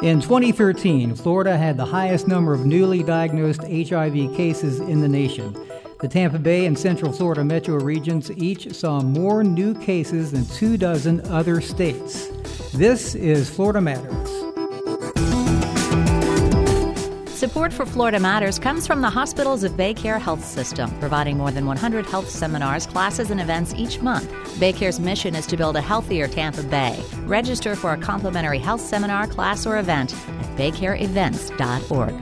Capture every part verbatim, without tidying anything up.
In twenty thirteen, Florida had the highest number of newly diagnosed H I V cases in the nation. The Tampa Bay and Central Florida metro regions each saw more new cases than two dozen other states. This is Florida Matters. Support for Florida Matters comes from the Hospitals of BayCare Health System, providing more than one hundred health seminars, classes, and events each month. BayCare's mission is to build a healthier Tampa Bay. Register for a complimentary health seminar, class, or event at baycare events dot org.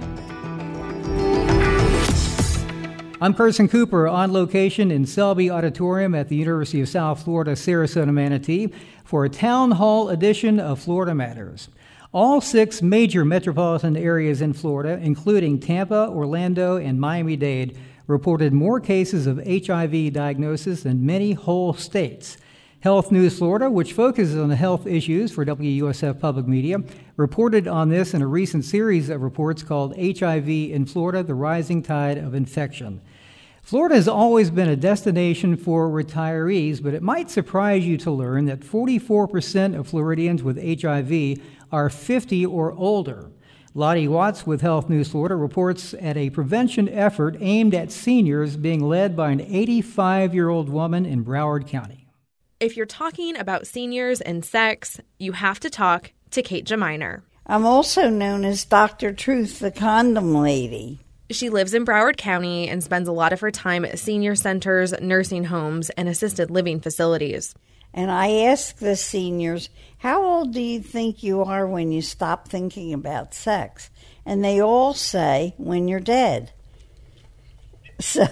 I'm Carson Cooper on location in Selby Auditorium at the University of South Florida, Sarasota, Manatee for a town hall edition of Florida Matters. All six major metropolitan areas in Florida, including Tampa, Orlando, and Miami-Dade, reported more cases of H I V diagnosis than many whole states. Health News Florida, which focuses on the health issues for W U S F Public Media, reported on this in a recent series of reports called H I V in Florida, The Rising Tide of Infection. Florida has always been a destination for retirees, but it might surprise you to learn that forty-four percent of Floridians with H I V are fifty or older. Lottie Watts with Health News Florida reports at a prevention effort aimed at seniors being led by an eighty-five-year-old woman in Broward County. If you're talking about seniors and sex, you have to talk to Kate Geminer. I'm also known as Doctor Truth, the condom lady. She lives in Broward County and spends a lot of her time at senior centers, nursing homes, and assisted living facilities. And I ask the seniors, how old do you think you are when you stop thinking about sex? And they all say, when you're dead. So,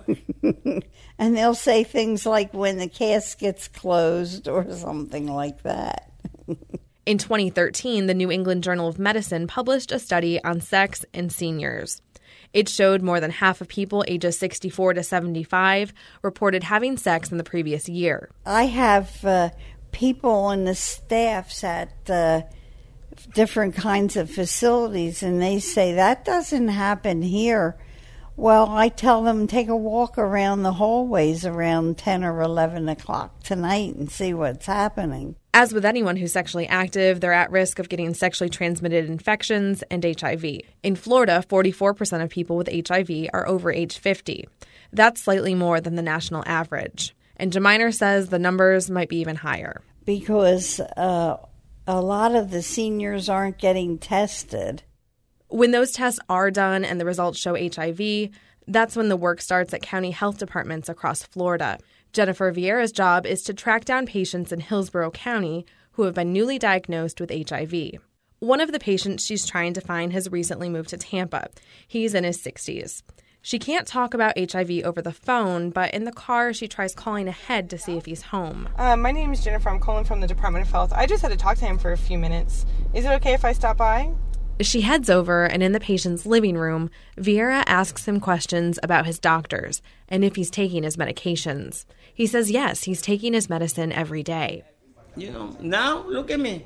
and they'll say things like when the casket's closed or something like that. In twenty thirteen, the New England Journal of Medicine published a study on sex in seniors. It showed more than half of people ages sixty-four to seventy-five reported having sex in the previous year. I have uh, people on the staffs at uh, different kinds of facilities, and they say, that doesn't happen here. Well, I tell them, take a walk around the hallways around ten or eleven o'clock tonight and see what's happening. As with anyone who's sexually active, they're at risk of getting sexually transmitted infections and H I V. In Florida, forty-four percent of people with H I V are over age fifty. That's slightly more than the national average. And Geminer says the numbers might be even higher. Because uh, a lot of the seniors aren't getting tested. When those tests are done and the results show H I V, that's when the work starts at county health departments across Florida. Jennifer Vieira's job is to track down patients in Hillsborough County who have been newly diagnosed with H I V. One of the patients she's trying to find has recently moved to Tampa. He's in his sixties. She can't talk about H I V over the phone, but in the car she tries calling ahead to see if he's home. Uh, my name is Jennifer. I'm calling from the Department of Health. I just had to talk to him for a few minutes. Is it okay if I stop by? She heads over, and in the patient's living room, Vieira asks him questions about his doctors and if he's taking his medications. He says yes, he's taking his medicine every day. You know, now look at me.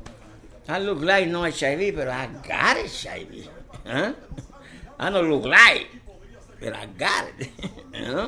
I look like no H I V, but I got H I V. Huh? I don't look like, but I got it. You know?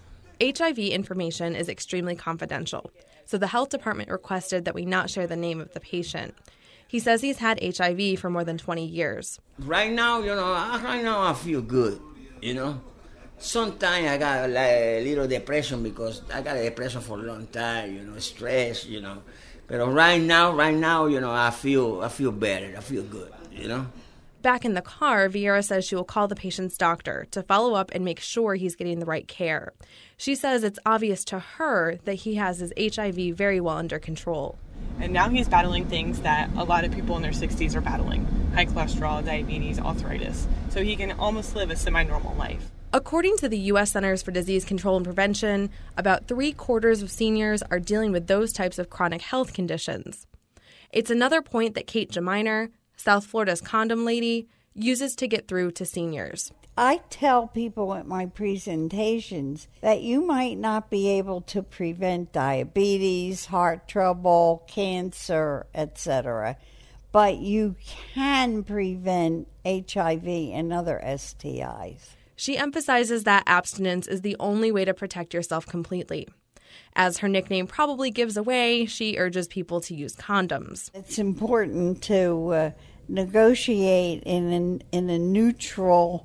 H I V information is extremely confidential, so the health department requested that we not share the name of the patient. He says he's had H I V for more than twenty years. Right now, you know, right now I feel good, you know. Sometimes I got like a little depression because I got a depression for a long time, you know, stress, you know. But right now, right now, you know, I feel I feel better. I feel good, you know. Back in the car, Vieira says she will call the patient's doctor to follow up and make sure he's getting the right care. She says it's obvious to her that he has his H I V very well under control. And now he's battling things that a lot of people in their sixties are battling. High cholesterol, diabetes, arthritis. So he can almost live a semi-normal life. According to the U S Centers for Disease Control and Prevention, about three quarters of seniors are dealing with those types of chronic health conditions. It's another point that Kate Geminer, South Florida's condom lady, uses to get through to seniors. I tell people at my presentations that you might not be able to prevent diabetes, heart trouble, cancer, et cetera, but you can prevent H I V and other S T Is. She emphasizes that abstinence is the only way to protect yourself completely. As her nickname probably gives away, she urges people to use condoms. It's important to uh, negotiate in an, in a neutral,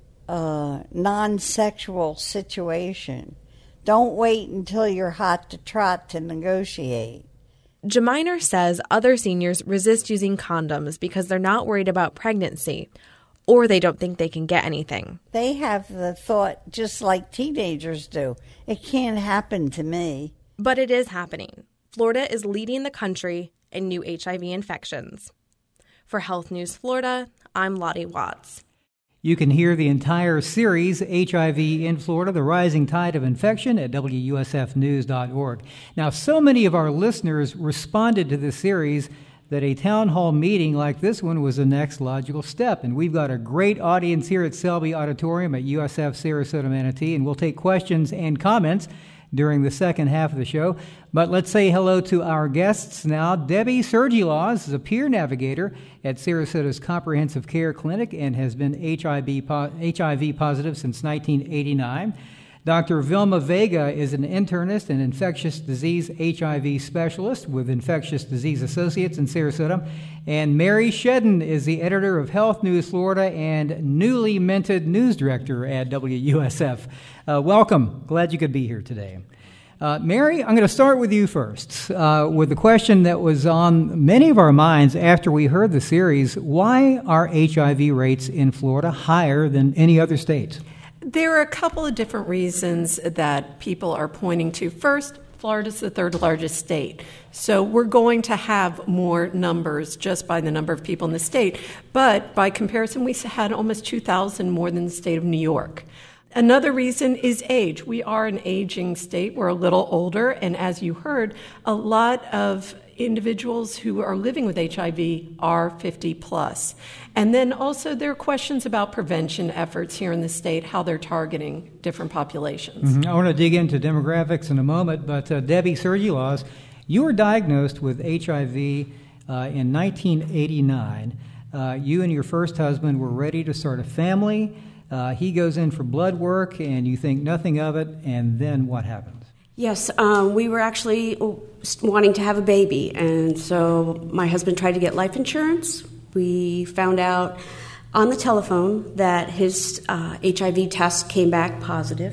uh, non-sexual situation. Don't wait until you're hot to trot to negotiate. Geminer says other seniors resist using condoms because they're not worried about pregnancy, or they don't think they can get anything. They have the thought, just like teenagers do, it can't happen to me. But it is happening. Florida is leading the country in new H I V infections. For Health News Florida, I'm Lottie Watts. You can hear the entire series, H I V in Florida, The Rising Tide of Infection, at W U S F news dot org. Now, so many of our listeners responded to this series that a town hall meeting like this one was the next logical step. And we've got a great audience here at Selby Auditorium at U S F Sarasota Manatee, and we'll take questions and comments during the second half of the show. But let's say hello to our guests now. Debbie Sergilaws is a peer navigator at Sarasota's Comprehensive Care Clinic and has been H I V, H I V positive since nineteen eighty-nine. Doctor Vilma Vega is an internist and infectious disease H I V specialist with Infectious Disease Associates in Sarasota. And Mary Shedden is the editor of Health News Florida and newly minted news director at W U S F. Uh, welcome. Glad you could be here today. Uh, Mary, I'm going to start with you first uh, with the question that was on many of our minds after we heard the series. Why are H I V rates in Florida higher than any other state? There are a couple of different reasons that people are pointing to. First, Florida's the third largest state, so we're going to have more numbers just by the number of people in the state. But by comparison, we had almost two thousand more than the state of New York. Another reason is age. We are an aging state. We're a little older, and as you heard, a lot of individuals who are living with H I V are fifty plus. And then also there are questions about prevention efforts here in the state, how they're targeting different populations. Mm-hmm. I want to dig into demographics in a moment, but uh, Debbie Sergilaws, you were diagnosed with H I V uh, in nineteen eighty-nine. Uh, you and your first husband were ready to start a family. Uh, he goes in for blood work, and you think nothing of it, and then what happens? Yes, um, we were actually wanting to have a baby, and so my husband tried to get life insurance. We found out on the telephone that his uh, H I V test came back positive.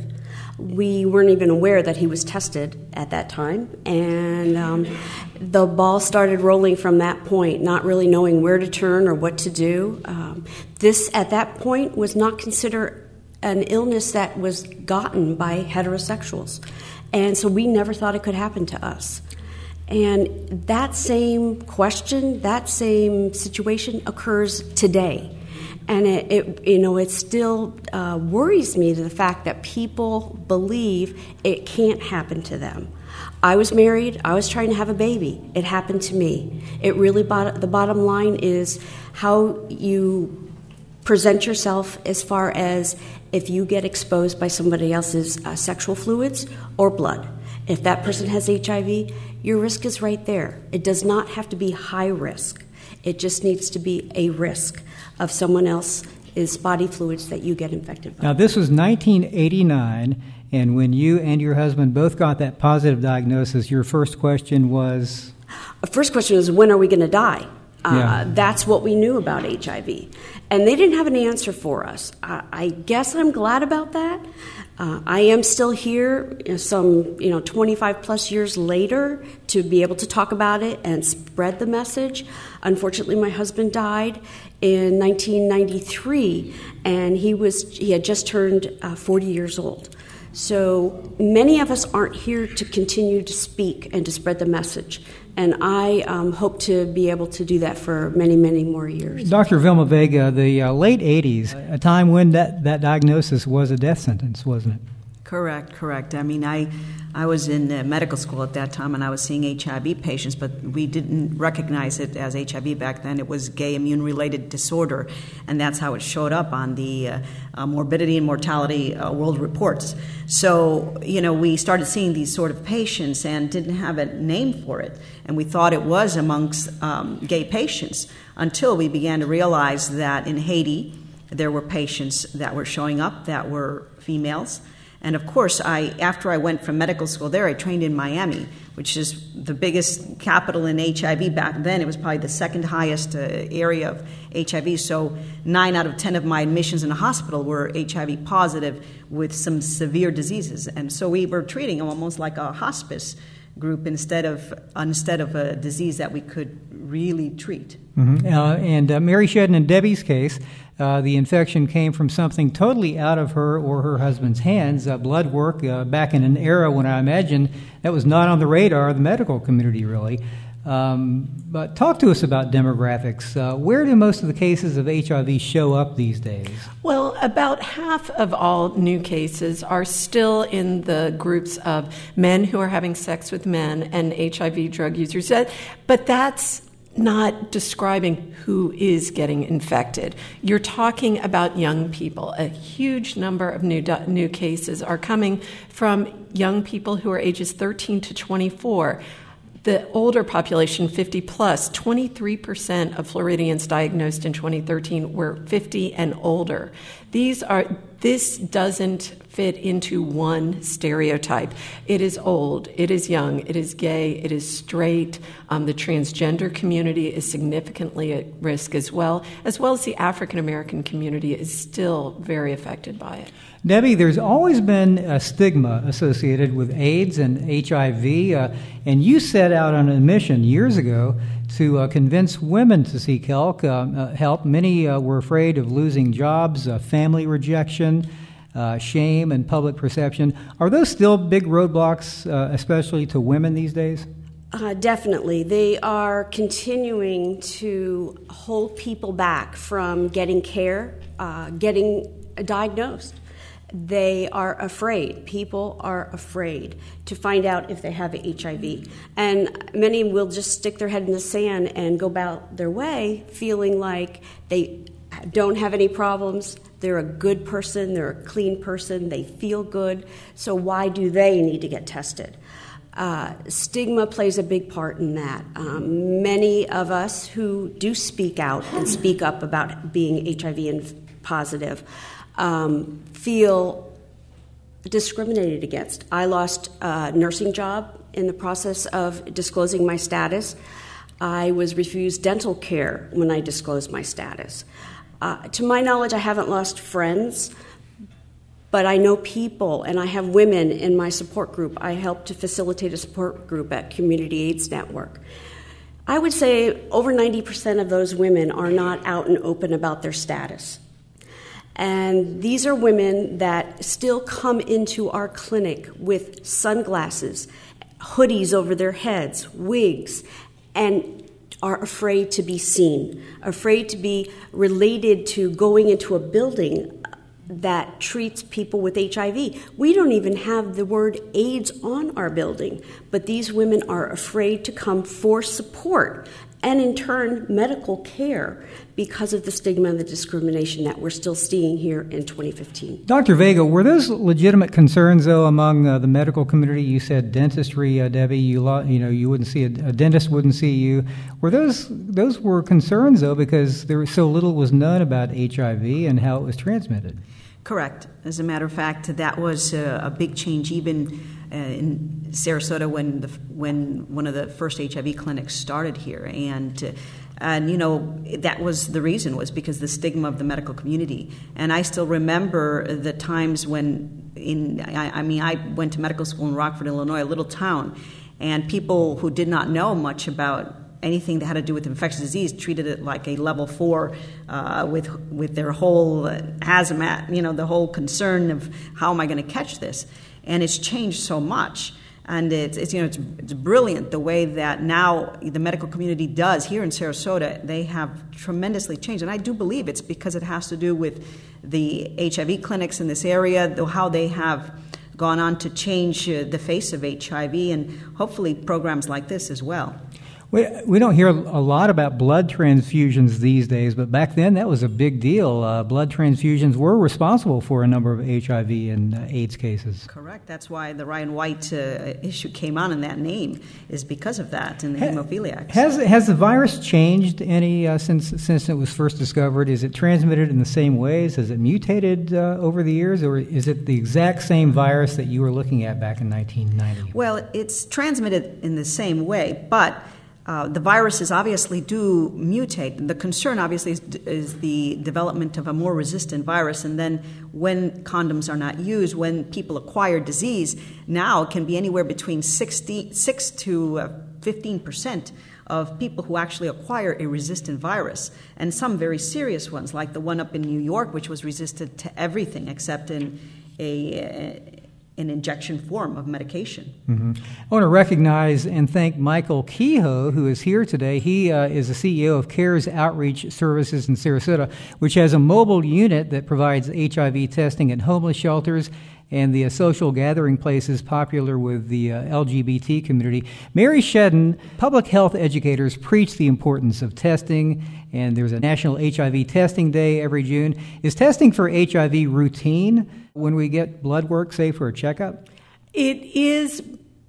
We weren't even aware that he was tested at that time, and um, the ball started rolling from that point, not really knowing where to turn or what to do. Um, this, at that point, was not considered an illness that was gotten by heterosexuals. And so we never thought it could happen to us. And that same question, that same situation occurs today. And it, it you know, it still uh, worries me to the fact that people believe it can't happen to them. I was married. I was trying to have a baby. It happened to me. It really, bot- the bottom line is how you present yourself as far as if you get exposed by somebody else's uh, sexual fluids or blood. If that person has H I V, your risk is right there. It does not have to be high risk. It just needs to be a risk of someone else's body fluids that you get infected by. Now, this was nineteen eighty-nine, and when you and your husband both got that positive diagnosis, your first question was? The first question was, when are we going to die? Uh, yeah. That's what we knew about H I V. And they didn't have an answer for us. I, I guess I'm glad about that. Uh, I am still here some, you know, twenty-five plus years later to be able to talk about it and spread the message. Unfortunately, my husband died in nineteen ninety-three, and he was he had just turned uh, forty years old. So many of us aren't here to continue to speak and to spread the message. And I um, hope to be able to do that for many, many more years. Doctor Vilma Vega, the uh, late eighties, a time when that, that diagnosis was a death sentence, wasn't it? Correct, correct. I mean, I I was in uh, medical school at that time, and I was seeing H I V patients, but we didn't recognize it as H I V back then. It was gay immune-related disorder, and that's how it showed up on the uh, uh, morbidity and mortality uh, world reports. So, you know, we started seeing these sort of patients and didn't have a name for it, and we thought it was amongst um, gay patients until we began to realize that in Haiti there were patients that were showing up that were females, And of course, I after I went from medical school there, I trained in Miami, which is the biggest capital in H I V back then. It was probably the second highest uh, area of H I V. So nine out of ten of my admissions in the hospital were H I V positive with some severe diseases. And so we were treating them almost like a hospice group instead of instead of a disease that we could really treat. Mm-hmm. Uh, and uh, Mary Shedden and Debbie's case, uh, the infection came from something totally out of her or her husband's hands, uh, blood work, uh, back in an era when I imagine that was not on the radar of the medical community, really. Um, but talk to us about demographics. Uh, where do most of the cases of H I V show up these days? Well, about half of all new cases are still in the groups of men who are having sex with men and H I V drug users. But that's not describing who is getting infected. You're talking about young people. A huge number of new new cases are coming from young people who are ages thirteen to twenty-four. The older population, fifty plus, twenty-three percent of Floridians diagnosed in twenty thirteen were fifty and older. These are this doesn't fit into one stereotype. It is old, it is young, it is gay, it is straight. Um, the transgender community is significantly at risk as well, as well as the African American community is still very affected by it. Debbie, there's always been a stigma associated with AIDS and H I V, uh, and you set out on a mission years ago to uh, convince women to seek help. Uh, uh, help. Many uh, were afraid of losing jobs, uh, family rejection, uh, shame, and public perception. Are those still big roadblocks, uh, especially to women these days? Uh, definitely. They are continuing to hold people back from getting care, uh, getting diagnosed. They are afraid. People are afraid to find out if they have H I V. And many will just stick their head in the sand and go about their way feeling like they don't have any problems. They're a good person. They're a clean person. They feel good. So why do they need to get tested? Uh, stigma plays a big part in that. Um, many of us who do speak out and speak up about being H I V positive Um, feel discriminated against. I lost a nursing job in the process of disclosing my status. I was refused dental care when I disclosed my status. Uh, to my knowledge, I haven't lost friends, but I know people, and I have women in my support group. I help to facilitate a support group at Community AIDS Network. I would say over ninety percent of those women are not out and open about their status. And these are women that still come into our clinic with sunglasses, hoodies over their heads, wigs, and are afraid to be seen, afraid to be related to going into a building that treats people with H I V. We don't even have the word AIDS on our building, but these women are afraid to come for support and in turn medical care because of the stigma and the discrimination that we're still seeing here in twenty fifteen. Doctor Vega, were those legitimate concerns, though, among uh, the medical community? You said dentistry, uh, Debbie. You lo- you know you wouldn't see a, a dentist wouldn't see you. Were those those were concerns, though, because there was so little was known about H I V and how it was transmitted? Correct. As a matter of fact, that was a, a big change even uh, in Sarasota when the, when one of the first H I V clinics started here, and uh, and you know that was the reason was because the stigma of the medical community. And I still remember the times when in I, I mean I went to medical school in Rockford, Illinois, a little town, and people who did not know much about anything that had to do with infectious disease treated it like a level four uh, with with their whole uh, hazmat, you know, the whole concern of how am I going to catch this? And it's changed so much. And it's, it's you know it's, it's brilliant the way that now the medical community does here in Sarasota. They have tremendously changed, and I do believe it's because it has to do with the H I V clinics in this area, how they have gone on to change uh, the face of H I V, and hopefully programs like this as well. We, we don't hear a lot about blood transfusions these days, but back then that was a big deal. Uh, blood transfusions were responsible for a number of H I V and uh, AIDS cases. Correct. That's why the Ryan White uh, issue came on in that name, is because of that in the ha- hemophiliacs. Has has the virus changed any uh, since since it was first discovered? Is it transmitted in the same ways? Has it mutated uh, over the years, or is it the exact same virus that you were looking at back in nineteen ninety? Well, it's transmitted in the same way, but Uh, the viruses obviously do mutate. The concern, obviously, is, is the development of a more resistant virus. And then when condoms are not used, when people acquire disease, now it can be anywhere between sixty, six to fifteen percent of people who actually acquire a resistant virus. And some very serious ones, like the one up in New York, which was resistant to everything except in a... a an injection form of medication. Mm-hmm. I want to recognize and thank Michael Kehoe, who is here today. He uh, is the C E O of CARES Outreach Services in Sarasota, which has a mobile unit that provides H I V testing at homeless shelters and the uh, social gathering places popular with the uh, L G B T community. Mary Shedden, public health educators preach the importance of testing, and there's a National H I V Testing Day every June. Is testing for H I V routine when we get blood work, say, for a checkup? It is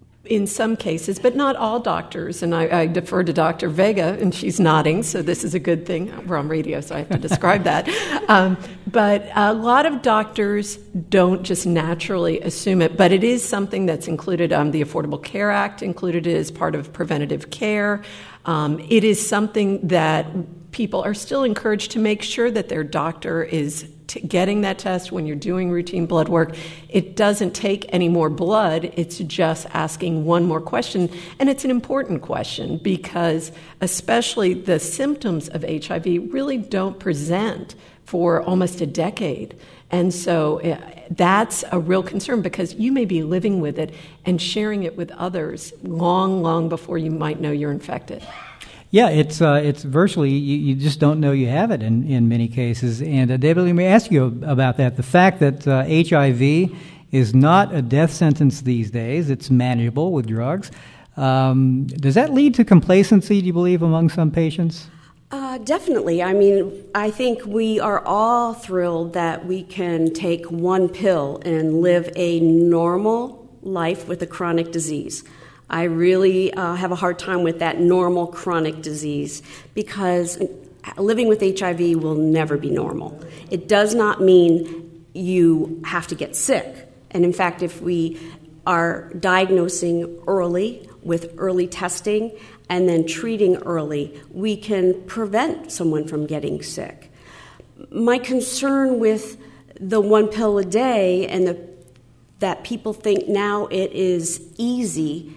in some cases, but not all doctors. And I, I defer to Doctor Vega, and she's nodding, so this is a good thing. We're on radio, so I have to describe that. Um, but a lot of doctors don't just naturally assume it, but it is something that's included. Um, the Affordable Care Act included it as part of preventative care. Um, it is something that people are still encouraged to make sure that their doctor is t- getting that test when you're doing routine blood work. It doesn't take any more blood. It's just asking one more question. And it's an important question because especially the symptoms of H I V really don't present for almost a decade. And so uh, that's a real concern because you may be living with it and sharing it with others long, long before you might know you're infected. Yeah, it's uh, it's virtually, you, you just don't know you have it in, in many cases. And uh, David, let me ask you about that. The fact that uh, H I V is not a death sentence these days, it's manageable with drugs. Um, does that lead to complacency, do you believe, among some patients? Uh, definitely. I mean, I think we are all thrilled that we can take one pill and live a normal life with a chronic disease. I really uh, have a hard time with that normal chronic disease because living with H I V will never be normal. It does not mean you have to get sick. And in fact, if we are diagnosing early with early testing and then treating early, we can prevent someone from getting sick. My concern with the one pill a day and the, that people think now it is easy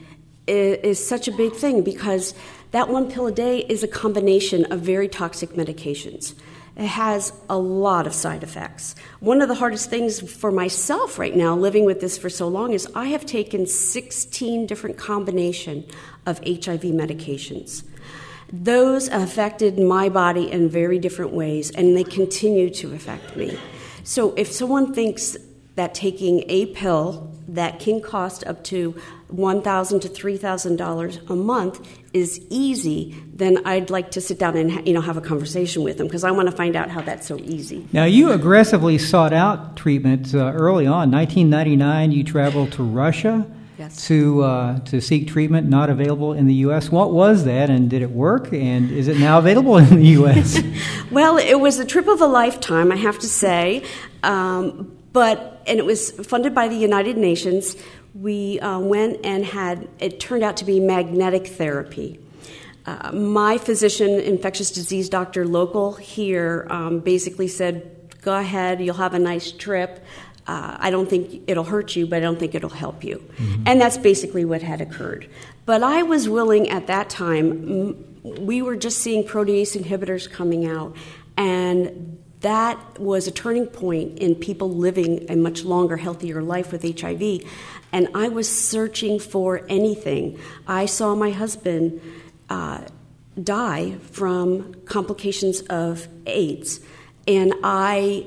is such a big thing because that one pill a day is a combination of very toxic medications. It has a lot of side effects. One of the hardest things for myself right now, living with this for so long, is I have taken sixteen different combinations of H I V medications. Those affected my body in very different ways, and they continue to affect me. So if someone thinks that taking a pill that can cost up to one thousand dollars to three thousand dollars a month is easy, then I'd like to sit down and you know have a conversation with them because I want to find out how that's so easy. Now, you aggressively sought out treatment uh, early on. nineteen ninety-nine, you traveled to Russia yes. to uh, to seek treatment, not available in the U S. What was that, and did it work, and is it now available in the U S? Well, it was a trip of a lifetime, I have to say, um, but and it was funded by the United Nations. We uh, went and had, it turned out to be magnetic therapy. Uh, my physician, infectious disease doctor local here, um, basically said, go ahead, you'll have a nice trip. Uh, I don't think it'll hurt you, but I don't think it'll help you. Mm-hmm. And that's basically what had occurred. But I was willing at that time, we were just seeing protease inhibitors coming out, and that was a turning point in people living a much longer, healthier life with H I V. And I was searching for anything. I saw my husband uh, die from complications of AIDS, and I,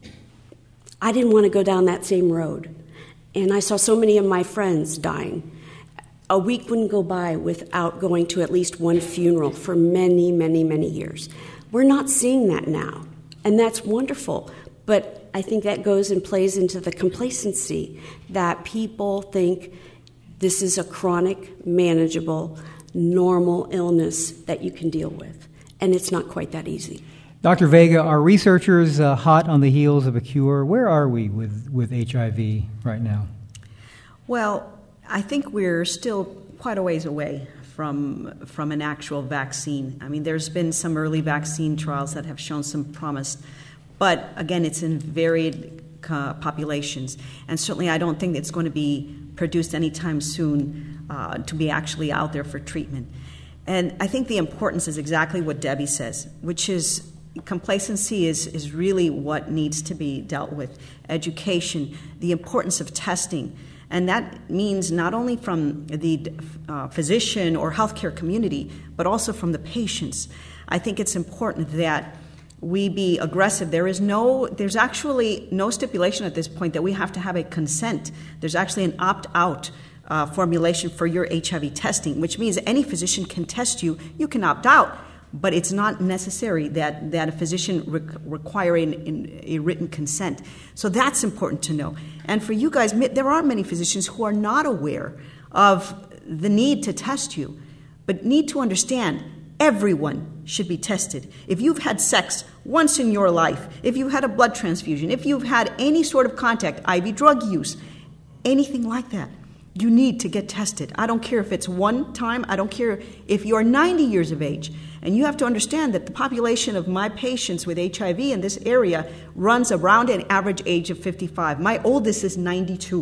I didn't want to go down that same road. And I saw so many of my friends dying. a week wouldn't go by without going to at least one funeral for many, many, many years. We're not seeing that now, and that's wonderful. But I think that goes and plays into the complacency that people think this is a chronic, manageable, normal illness that you can deal with, and it's not quite that easy. Doctor Vega, are researchers uh, hot on the heels of a cure? Where are we with, with H I V right now? Well, I think we're still quite a ways away from from an actual vaccine. I mean, there's been some early vaccine trials that have shown some promise, but again, it's in varied uh, populations, and certainly I don't think it's going to be produced anytime soon uh, to be actually out there for treatment. And I think the importance is exactly what Debbie says, which is complacency is, is really what needs to be dealt with. Education, the importance of testing. And that means not only from the uh, physician or healthcare community, but also from the patients. I think it's important that we be aggressive. There is no, there's actually no stipulation at this point that we have to have a consent. There's actually an opt-out uh, formulation for your H I V testing, which means any physician can test you. You can opt out, but it's not necessary that, that a physician re- require a, a written consent. So that's important to know. And for you guys, there are many physicians who are not aware of the need to test you, but need to understand everyone should be tested. If you've had sex once in your life, if you've had a blood transfusion, if you've had any sort of contact, I V drug use, anything like that, you need to get tested. I don't care if it's one time. I don't care if you're ninety years of age. And you have to understand that the population of my patients with H I V in this area runs around an average age of fifty-five. My oldest is ninety-two,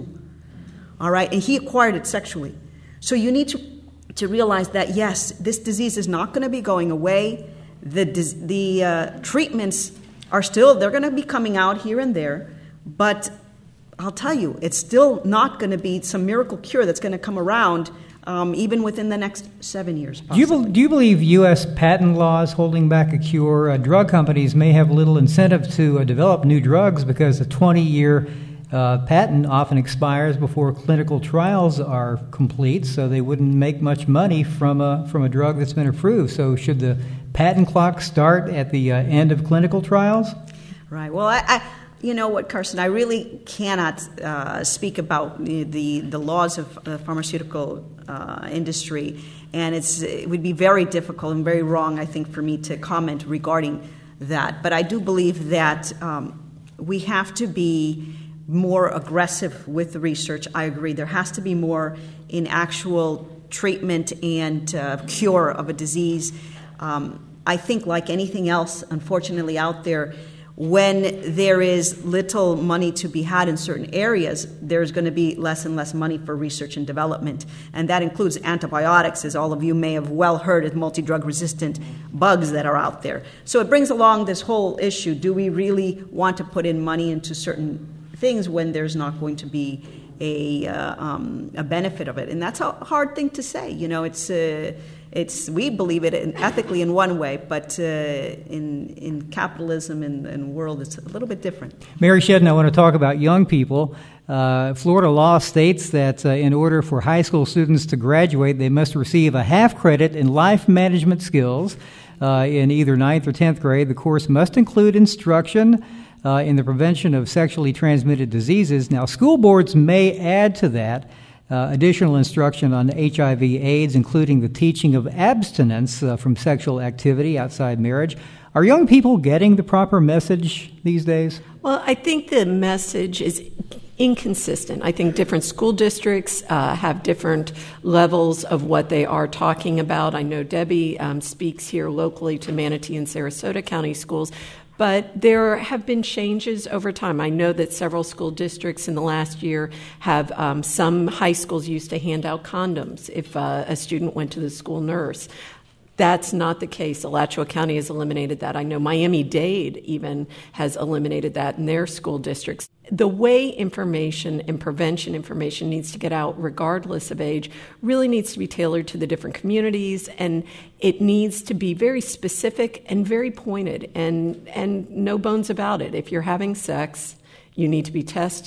all right? And he acquired it sexually. So you need to, to realize that, yes, this disease is not going to be going away. The, the uh, treatments are still, they're going to be coming out here and there, but I'll tell you, it's still not going to be some miracle cure that's going to come around um, even within the next seven years. Do you, be, do you believe U S patent laws holding back a cure? Uh, drug companies may have little incentive to uh, develop new drugs because a twenty-year uh, patent often expires before clinical trials are complete, so they wouldn't make much money from a, from a drug that's been approved. So should the patent clock start at the uh, end of clinical trials? Right. Well, I... I You know what, Carson, I really cannot uh, speak about the, the, the laws of the pharmaceutical uh, industry, and it's, it would be very difficult and very wrong, I think, for me to comment regarding that. But I do believe that um, we have to be more aggressive with the research. I agree. There has to be more in actual treatment and uh, cure of a disease. Um, I think like anything else, unfortunately, out there, when there is little money to be had in certain areas, there's going to be less and less money for research and development. And that includes antibiotics, as all of you may have well heard of multi-drug resistant bugs that are out there. So it brings along this whole issue. Do we really want to put in money into certain things when there's not going to be a, uh, um, a benefit of it? And that's a hard thing to say. You know, it's... Uh, It's we believe it in, ethically in one way, but uh, in in capitalism and, and world, it's a little bit different. Mary Shedden, I want to talk about young people. Uh, Florida law states that uh, in order for high school students to graduate, they must receive a half credit in life management skills uh, in either ninth or tenth grade. The course must include instruction uh, in the prevention of sexually transmitted diseases. Now, school boards may add to that Uh, additional instruction on H I V AIDS, including the teaching of abstinence uh, from sexual activity outside marriage. Are young people getting the proper message these days? Well, I think the message is inconsistent. I think different school districts uh, have different levels of what they are talking about. I know Debbie um, speaks here locally to Manatee and Sarasota County schools. But there have been changes over time. I know that several school districts in the last year have, um, some high schools used to hand out condoms if uh, a student went to the school nurse. That's not the case. Alachua County has eliminated that. I know Miami-Dade even has eliminated that in their school districts. The way information and prevention information needs to get out, regardless of age, really needs to be tailored to the different communities, and it needs to be very specific and very pointed, and, and no bones about it. If you're having sex, you need to be tested.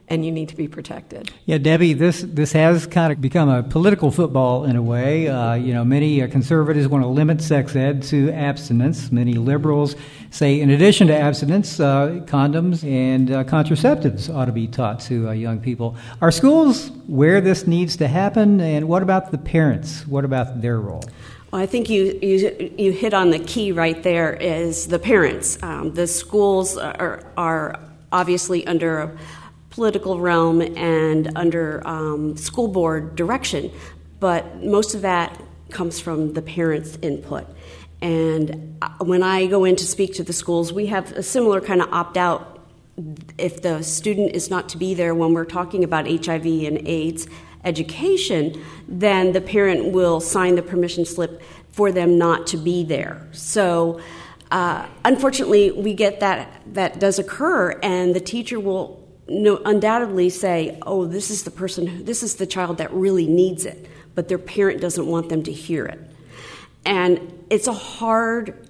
and you need to be protected. Yeah, Debbie, this this has kind of become a political football in a way. Uh, you know, many uh, conservatives want to limit sex ed to abstinence. Many liberals say, in addition to abstinence, uh, condoms and uh, contraceptives ought to be taught to uh, young people. Are schools where this needs to happen, and what about the parents? What about their role? Well, I think you, you you hit on the key right there is the parents. Um, the schools are, are obviously under a political realm and under um, school board direction, but most of that comes from the parents' input. And when I go in to speak to the schools, we have a similar kind of opt-out. If the student is not to be there when we're talking about H I V and AIDS education, then the parent will sign the permission slip for them not to be there. So uh, unfortunately, we get that that does occur, and the teacher will no, undoubtedly say, oh, this is the person, who, this is the child that really needs it, but their parent doesn't want them to hear it. And it's a hard,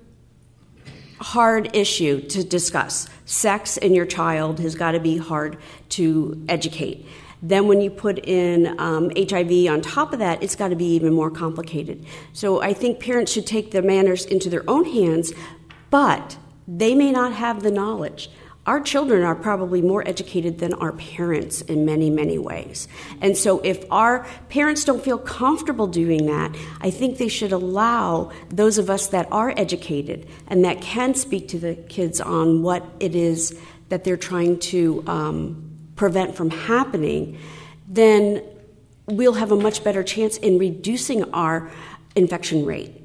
hard issue to discuss. Sex in your child has got to be hard to educate. Then when you put in um, H I V on top of that, it's got to be even more complicated. So I think parents should take the manners into their own hands, but they may not have the knowledge. Our children are probably more educated than our parents in many, many ways. And so if our parents don't feel comfortable doing that, I think they should allow those of us that are educated and that can speak to the kids on what it is that they're trying to um, prevent from happening, then we'll have a much better chance in reducing our infection rate.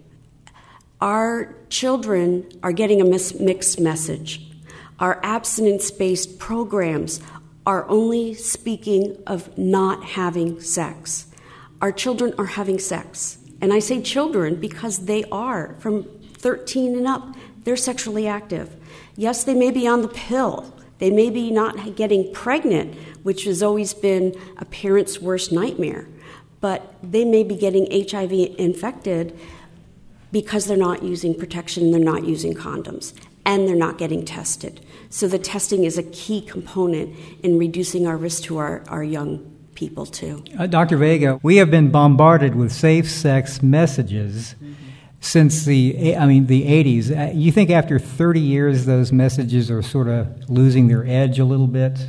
Our children are getting a mis- mixed message. Our abstinence-based programs are only speaking of not having sex. Our children are having sex. And I say children because they are. From thirteen and up, they're sexually active. Yes, they may be on the pill. They may be not getting pregnant, which has always been a parent's worst nightmare. But they may be getting H I V infected because they're not using protection, they're not using condoms, and they're not getting tested. So the testing is a key component in reducing our risk to our, our young people, too. Uh, Doctor Vega, we have been bombarded with safe-sex messages mm-hmm. since the, I mean, the eighties. Uh, you think after thirty years those messages are sort of losing their edge a little bit?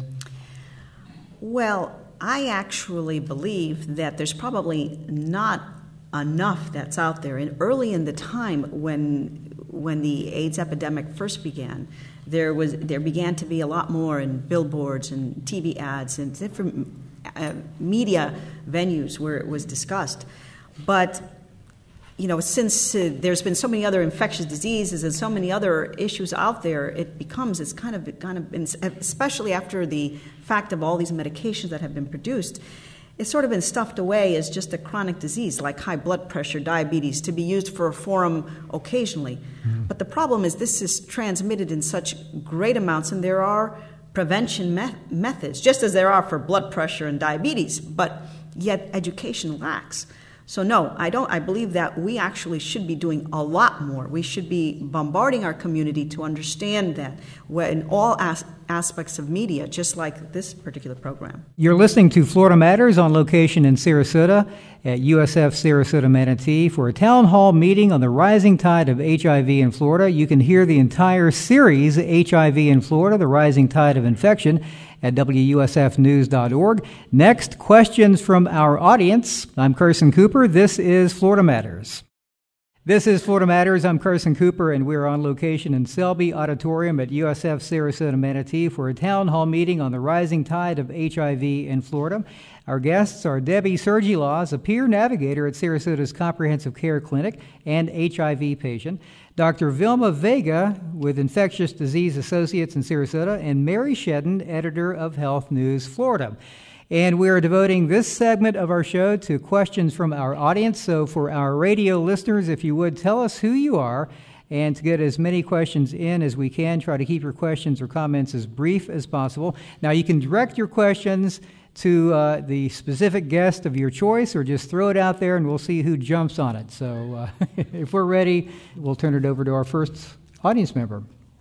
Well, I actually believe that there's probably not enough that's out there. And early in the time when when the AIDS epidemic first began, there was there began to be a lot more in billboards and T V ads and different uh, media venues where it was discussed. But you know, since uh, there's been so many other infectious diseases and so many other issues out there, it becomes it's kind of kind of been, especially after the fact of all these medications that have been produced, it's sort of been stuffed away as just a chronic disease like high blood pressure, diabetes, to be used for a forum occasionally. Mm-hmm. But the problem is this is transmitted in such great amounts, and there are prevention me- methods, just as there are for blood pressure and diabetes, but yet education lacks. So no, I don't. I believe that we actually should be doing a lot more. We should be bombarding our community to understand that in all as- aspects of media, just like this particular program. You're listening to Florida Matters on location in Sarasota at U S F Sarasota Manatee for a town hall meeting on the rising tide of H I V in Florida. You can hear the entire series, H I V in Florida, the Rising Tide of Infection, at W U S F news dot org. Next, questions from our audience. I'm Carson Cooper. This is Florida Matters. This is Florida Matters. I'm Carson Cooper, and we're on location in Selby Auditorium at U S F Sarasota Manatee for a town hall meeting on the rising tide of H I V in Florida. Our guests are Debbie Sergilaws, a peer navigator at Sarasota's Comprehensive Care Clinic and H I V patient, Doctor Vilma Vega with Infectious Disease Associates in Sarasota, and Mary Shedden, editor of Health News Florida. And we are devoting this segment of our show to questions from our audience. So for our radio listeners, if you would, tell us who you are, and to get as many questions in as we can, try to keep your questions or comments as brief as possible. Now, you can direct your questions to uh, the specific guest of your choice, or just throw it out there and we'll see who jumps on it. So uh, if we're ready, we'll turn it over to our first audience member.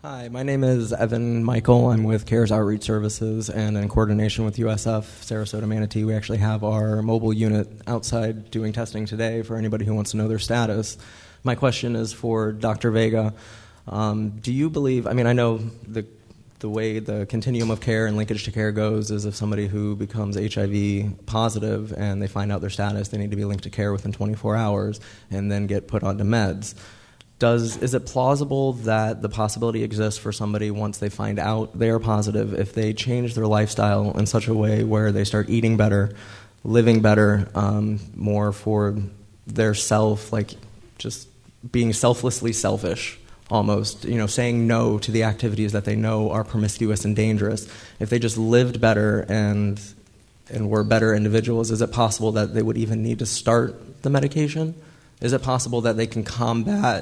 Hi, my name is Evan Michael. I'm with CARES Outreach Services, and in coordination with U S F Sarasota Manatee, we actually have our mobile unit outside doing testing today for anybody who wants to know their status. My question is for Doctor Vega. Um, do you believe, I mean, I know the the way the continuum of care and linkage to care goes is if somebody who becomes H I V positive and they find out their status, they need to be linked to care within twenty-four hours and then get put onto meds. Does is it plausible that the possibility exists for somebody, once they find out they're positive, if they change their lifestyle in such a way where they start eating better, living better, um, more for their self, like just being selflessly selfish, almost, you know, saying no to the activities that they know are promiscuous and dangerous, if they just lived better and and were better individuals, is it possible that they would even need to start the medication? Is it possible that they can combat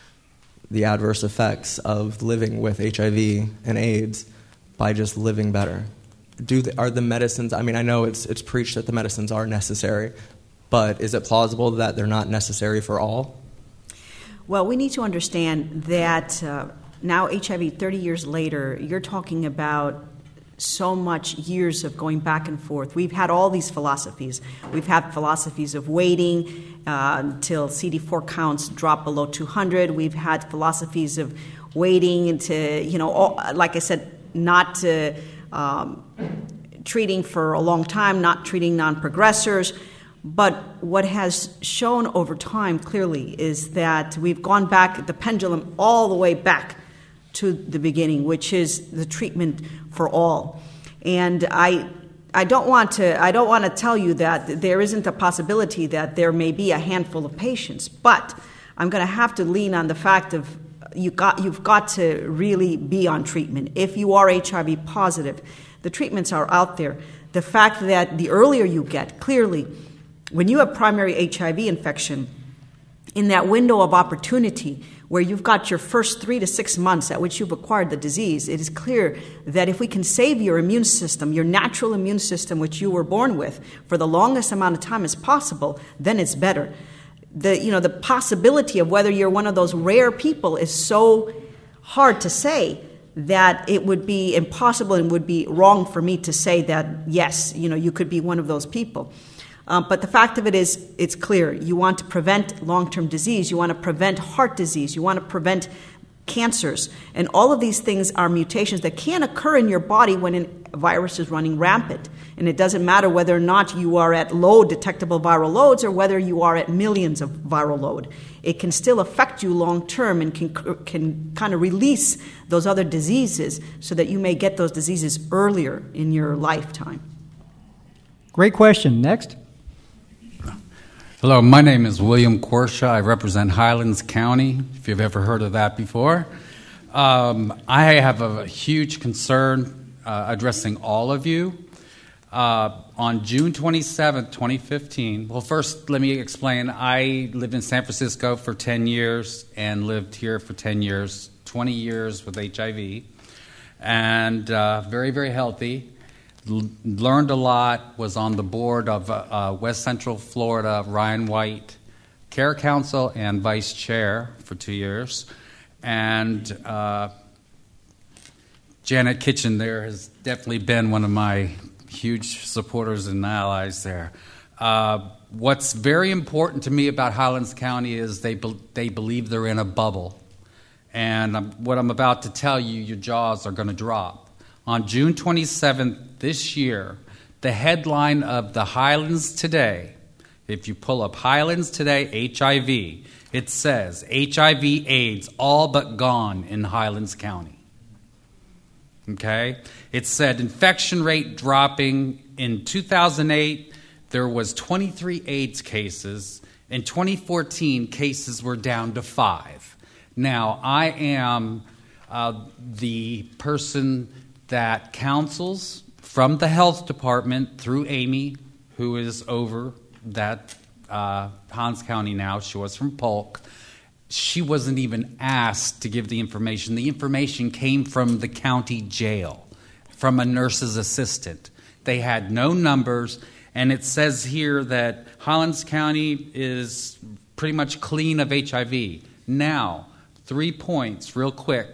the adverse effects of living with H I V and AIDS by just living better? Do the, are the medicines, I mean, I know it's it's preached that the medicines are necessary, but is it plausible that they're not necessary for all? Well, we need to understand that uh, now H I V, thirty years later, you're talking about so much years of going back and forth. We've had all these philosophies. We've had philosophies of waiting uh, until C D four counts drop below two hundred. We've had philosophies of waiting into, you know, all, like I said, not to, um, treating for a long time, not treating non-progressors. But what has shown over time clearly is that we've gone back, the pendulum, all the way back to the beginning, which is the treatment for all. And I I don't want to I don't want to tell you that there isn't a possibility that there may be a handful of patients, but I'm going to have to lean on the fact of you got you've got to really be on treatment. If you are H I V positive, the treatments are out there. The fact that the earlier you get, clearly, when you have primary H I V infection, in that window of opportunity where you've got your first three to six months at which you've acquired the disease, it is clear that if we can save your immune system, your natural immune system which you were born with, for the longest amount of time as possible, then it's better. The, you know, the possibility of whether you're one of those rare people is so hard to say that it would be impossible and would be wrong for me to say that, yes, you know, you could be one of those people. Um, but the fact of it is, it's clear. You want to prevent long-term disease. You want to prevent heart disease. You want to prevent cancers. And all of these things are mutations that can occur in your body when a virus is running rampant. And it doesn't matter whether or not you are at low detectable viral loads or whether you are at millions of viral load. It can still affect you long-term and can, can kind of release those other diseases so that you may get those diseases earlier in your lifetime. Great question. Next. Hello, my name is William Korsha. I represent Highlands County, if you've ever heard of that before. Um, I have a huge concern uh, addressing all of you. Uh, on June twenty-seventh, twenty fifteen, well, first let me explain. I lived in San Francisco for ten years and lived here for ten years, twenty years with H I V, and uh, very, very healthy. Learned a lot, was on the board of uh, West Central Florida Ryan White Care Council and vice chair for two years. And uh, Janet Kitchen there has definitely been one of my huge supporters and allies there. Uh, what's very important to me about Highlands County is they be- they believe they're in a bubble. And um, what I'm about to tell you, your jaws are going to drop. On June twenty-seventh this year, the headline of the Highlands Today, if you pull up Highlands Today H I V, it says H I V AIDS all but gone in Highlands County. Okay? It said infection rate dropping. In two thousand eight, there was twenty-three AIDS cases. In twenty fourteen, cases were down to five. Now, I am uh, the person that counsels from the health department through Amy, who is over that uh, Hans County now. She was from Polk. She wasn't even asked to give the information. The information came from the county jail, from a nurse's assistant. They had no numbers, and it says here that Highlands County is pretty much clean of H I V. Now, three points real quick.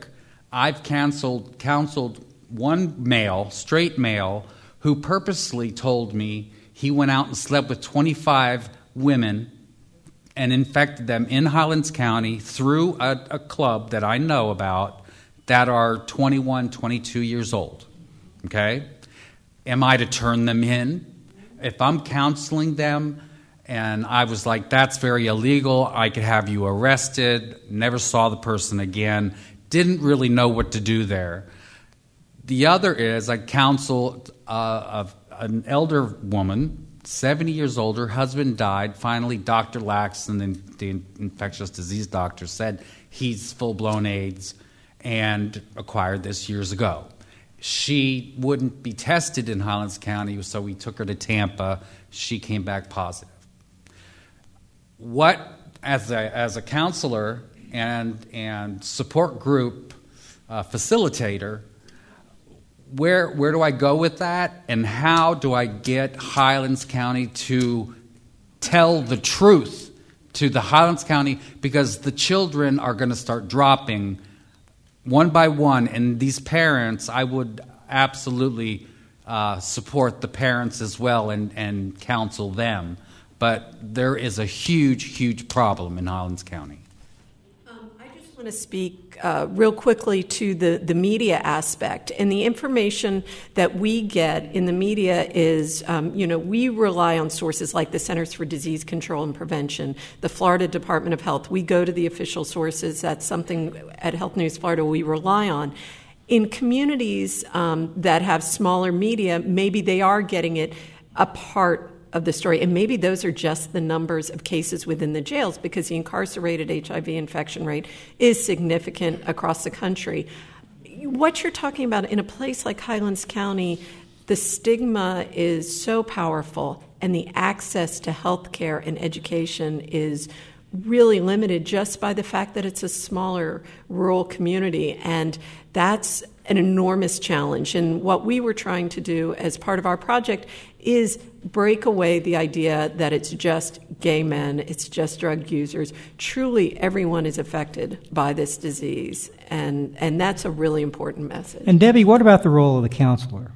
I've counseled, counseled one male, straight male, who purposely told me he went out and slept with twenty-five women and infected them in Highlands County through a, a club that I know about that are twenty-one, twenty-two years old. Okay? Am I to turn them in? If I'm counseling them and I was like, that's very illegal, I could have you arrested, never saw the person again, didn't really know what to do there. The other is I counseled uh, a, an elder woman, seventy years old, her husband died. Finally, Doctor Laxton, the, the infectious disease doctor, said he's full-blown AIDS and acquired this years ago. She wouldn't be tested in Highlands County, so we took her to Tampa. She came back positive. What, as a, as a counselor and, and support group uh, facilitator, Where where do I go with that, and how do I get Highlands County to tell the truth to the Highlands County, because the children are going to start dropping one by one, and these parents, I would absolutely uh, support the parents as well and, and counsel them, but there is a huge, huge problem in Highlands County. I want to speak uh, real quickly to the, the media aspect. And the information that we get in the media is, um, you know, we rely on sources like the Centers for Disease Control and Prevention, the Florida Department of Health. We go to the official sources. That's something at Health News Florida we rely on. In communities um, that have smaller media, maybe they are getting it a part of the story, and maybe those are just the numbers of cases within the jails, because the incarcerated H I V infection rate is significant across the country. What you're talking about in a place like Highlands County, the stigma is so powerful, and the access to health care and education is really limited just by the fact that it's a smaller rural community, and that's an enormous challenge. And what we were trying to do as part of our project is break away the idea that it's just gay men, it's just drug users. Truly, everyone is affected by this disease, and, and that's a really important message. And Debbie, what about the role of the counselor?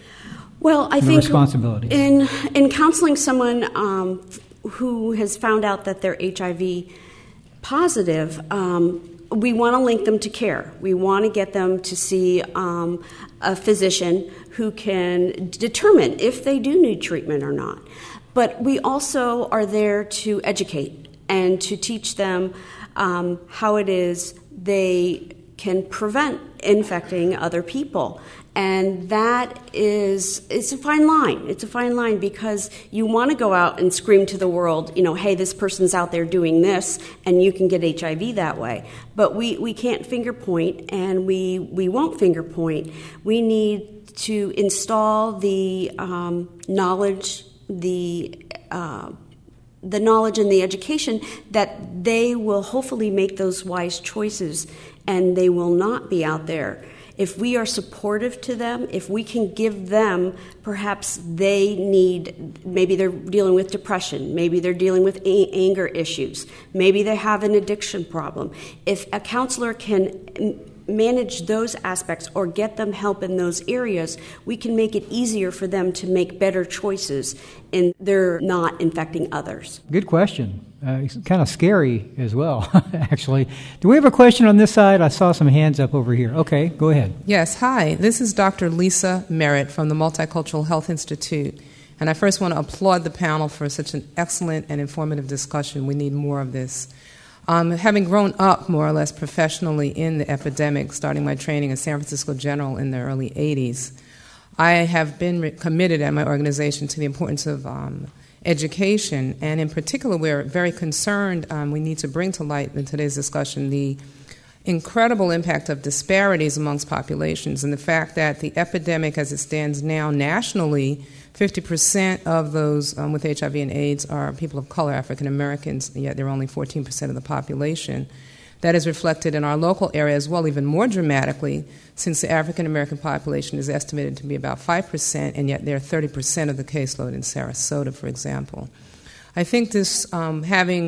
Well, I and think the responsibility? in in counseling someone um, who has found out that they're H I V positive, um, we want to link them to care. We want to get them to see um, a physician who can determine if they do need treatment or not. But we also are there to educate and to teach them um, how it is they can prevent infecting other people. And that is, it's a fine line. It's a fine line because you want to go out and scream to the world, you know, hey, this person's out there doing this, and you can get H I V that way. But we, we can't finger point, and we, we won't finger point. We need to install the um, knowledge, the uh, the knowledge and the education that they will hopefully make those wise choices, and they will not be out there. If we are supportive to them, if we can give them, perhaps they need, maybe they're dealing with depression, maybe they're dealing with a- anger issues, maybe they have an addiction problem. If a counselor can manage those aspects or get them help in those areas, we can make it easier for them to make better choices and they're not infecting others. Good question. Uh, it's kind of scary as well, actually. Do we have a question on this side? I saw some hands up over here. Okay, go ahead. Yes, hi. This is Doctor Lisa Merritt from the Multicultural Health Institute. And I first want to applaud the panel for such an excellent and informative discussion. We need more of this. Um, having grown up more or less professionally in the epidemic, starting my training at San Francisco General in the early eighties, I have been re- committed at my organization to the importance of um, education, and in particular, we're very concerned, um, we need to bring to light in today's discussion the incredible impact of disparities amongst populations and the fact that the epidemic as it stands now nationally, fifty percent of those um, with H I V and AIDS are people of color, African Americans, yet they're only fourteen percent of the population. That is reflected in our local area as well, even more dramatically, since the African American population is estimated to be about five percent, and yet they're thirty percent of the caseload in Sarasota, for example. I think this, um, having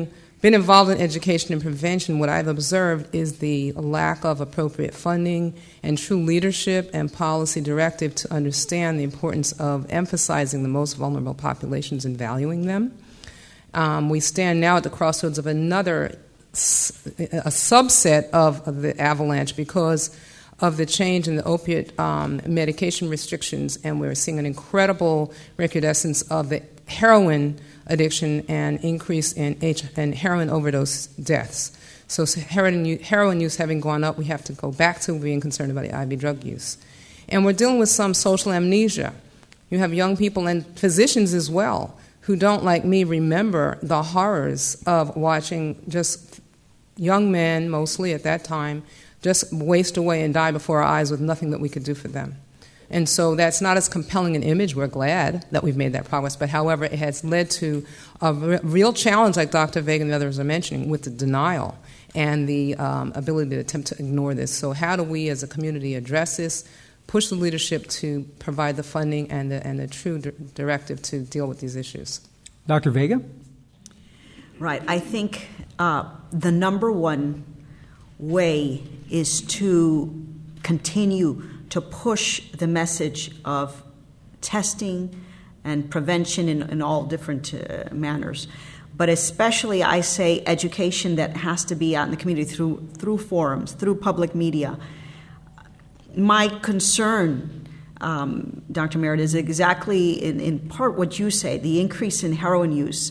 been involved in education and prevention, what I've observed is the lack of appropriate funding and true leadership and policy directive to understand the importance of emphasizing the most vulnerable populations and valuing them. Um, we stand now at the crossroads of another, a subset of the avalanche because of the change in the opiate um, medication restrictions, and we're seeing an incredible recrudescence of the heroin addiction and increase in, H- in heroin overdose deaths. So heroin, heroin use having gone up, we have to go back to being concerned about the I V drug use. And we're dealing with some social amnesia. You have young people and physicians as well who don't, like me, remember the horrors of watching just young men, mostly at that time, just waste away and die before our eyes with nothing that we could do for them. And so that's not as compelling an image. We're glad that we've made that progress. But however, it has led to a r- real challenge, like Doctor Vega and the others are mentioning, with the denial and the um, ability to attempt to ignore this. So how do we as a community address this, push the leadership to provide the funding and the, and the true di- directive to deal with these issues? Doctor Vega? Right. I think uh, the number one way is to continue to push the message of testing and prevention in, in all different uh, manners. But especially, I say, education that has to be out in the community through through forums, through public media. My concern, um, Doctor Merritt, is exactly in, in part what you say, the increase in heroin use.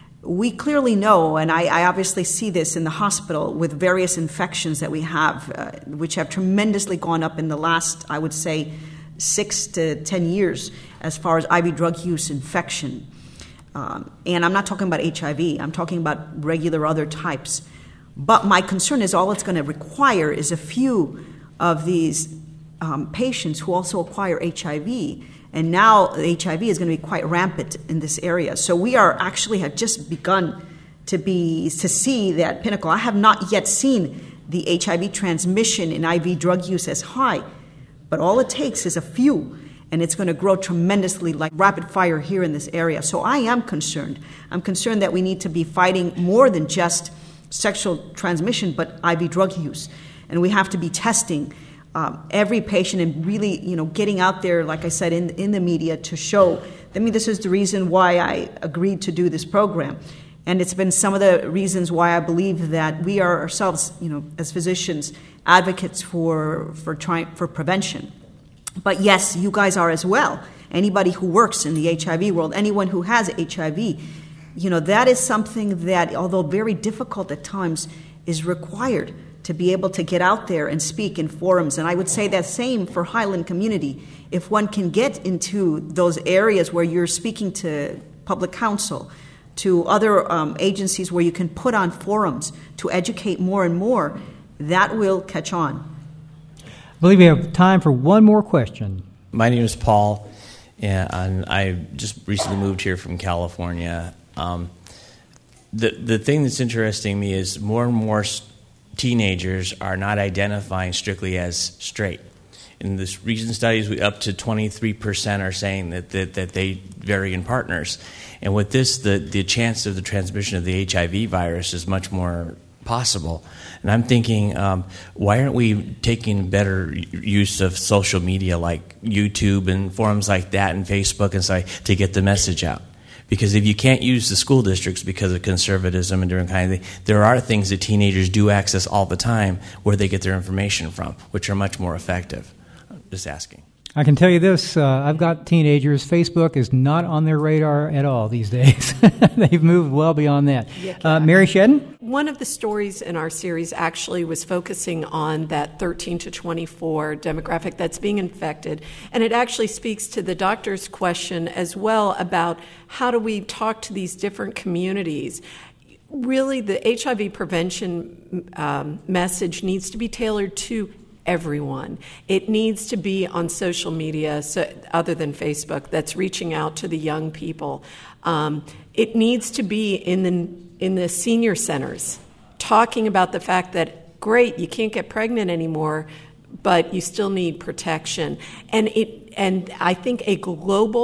We clearly know, and I, I obviously see this in the hospital with various infections that we have, uh, which have tremendously gone up in the last, I would say, six to ten years as far as I V drug use infection. Um, and I'm not talking about H I V. I'm talking about regular other types. But my concern is all it's going to require is a few of these um, patients who also acquire H I V. And now H I V is going to be quite rampant in this area. So we are actually have just begun to be to see that pinnacle. I have not yet seen the H I V transmission in I V drug use as high, but all it takes is a few, and it's going to grow tremendously like rapid fire here in this area. So I am concerned. I'm concerned that we need to be fighting more than just sexual transmission, but I V drug use. And we have to be testing um, every patient and really, you know, getting out there, like I said, in, in the media to show. I mean, this is the reason why I agreed to do this program. And it's been some of the reasons why I believe that we are ourselves, you know, as physicians, advocates for for trying for prevention. But yes, you guys are as well. Anybody who works in the H I V world, anyone who has H I V, you know, that is something that, although very difficult at times, is required to be able to get out there and speak in forums. And I would say that same for Highland community. If one can get into those areas where you're speaking to public counsel, to other um, agencies where you can put on forums to educate more and more, that will catch on. I believe we have time for one more question. My name is Paul, and I just recently moved here from California. Um, the the thing that's interesting to me is more and more teenagers are not identifying strictly as straight. In this recent studies, we, up to twenty-three percent are saying that, that, that they vary in partners. And with this, the, the chance of the transmission of the H I V virus is much more possible. And I'm thinking, um, why aren't we taking better use of social media like YouTube and forums like that and Facebook and so to get the message out? Because if you can't use the school districts because of conservatism and different kind of thing, there are things that teenagers do access all the time where they get their information from, which are much more effective. I'm just asking. I can tell you this, uh, I've got teenagers. Facebook is not on their radar at all these days. They've moved well beyond that. Yeah, uh, Mary Shedden? One of the stories in our series actually was focusing on that thirteen to twenty-four demographic that's being infected. And it actually speaks to the doctor's question as well about how do we talk to these different communities. Really, the H I V prevention um, message needs to be tailored to everyone. It needs to be on social media, so, other than Facebook, that's reaching out to the young people. Um, it needs to be in the in the senior centers, talking about the fact that, great, you can't get pregnant anymore, but you still need protection. And it and I think a global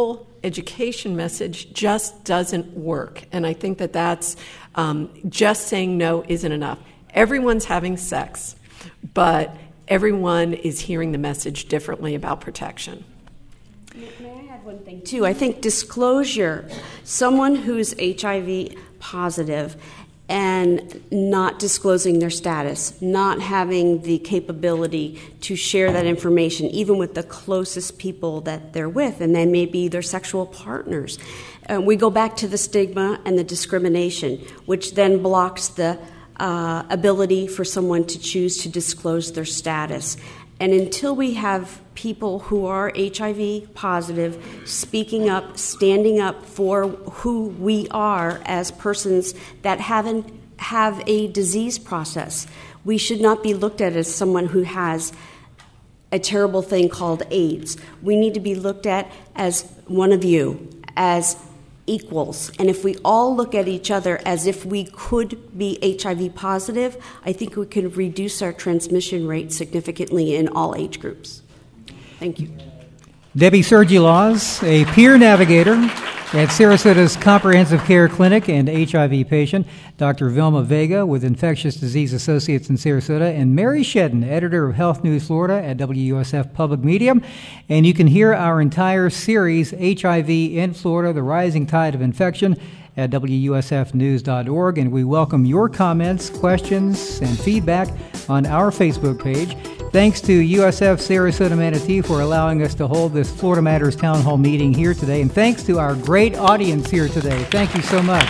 education message just doesn't work. And I think that that's um, just saying no isn't enough. Everyone's having sex, but everyone is hearing the message differently about protection. May I add one thing, too? I think disclosure, someone who's H I V positive and not disclosing their status, not having the capability to share that information, even with the closest people that they're with, and then maybe their sexual partners. Uh, we go back to the stigma and the discrimination, which then blocks the uh, ability for someone to choose to disclose their status. And until we have people who are H I V positive speaking up, standing up for who we are as persons that haven't have a disease process, we should not be looked at as someone who has a terrible thing called AIDS. We need to be looked at as one of you, as equals. And if we all look at each other as if we could be H I V positive, I think we can reduce our transmission rate significantly in all age groups. Thank you. Debbie Sergi-Laws, a peer navigator at Sarasota's Comprehensive Care Clinic and H I V patient, Doctor Vilma Vega with Infectious Disease Associates in Sarasota, and Mary Shedden, editor of Health News Florida at W U S F Public Media. And you can hear our entire series, H I V in Florida, The Rising Tide of Infection, at W U S F news dot org. And we welcome your comments, questions, and feedback on our Facebook page. Thanks to U S F Sarasota Manatee for allowing us to hold this Florida Matters Town Hall meeting here today. And thanks to our great audience here today. Thank you so much.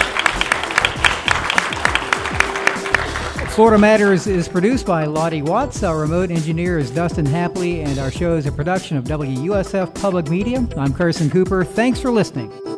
Florida Matters is produced by Lottie Watts. Our remote engineer is Dustin Hapley, and our show is a production of W U S F Public Media. I'm Carson Cooper. Thanks for listening.